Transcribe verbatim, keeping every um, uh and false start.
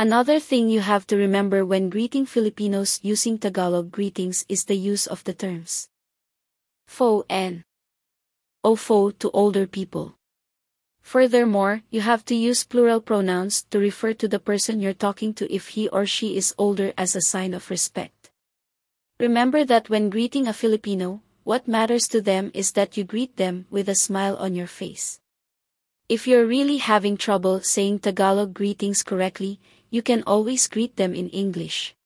Another thing you have to remember when greeting Filipinos using Tagalog greetings is the use of the terms fo and ofo to older people. Furthermore, you have to use plural pronouns to refer to the person you're talking to if he or she is older as a sign of respect. Remember that when greeting a Filipino, what matters to them is that you greet them with a smile on your face. If you're really having trouble saying Tagalog greetings correctly, you can always greet them in English.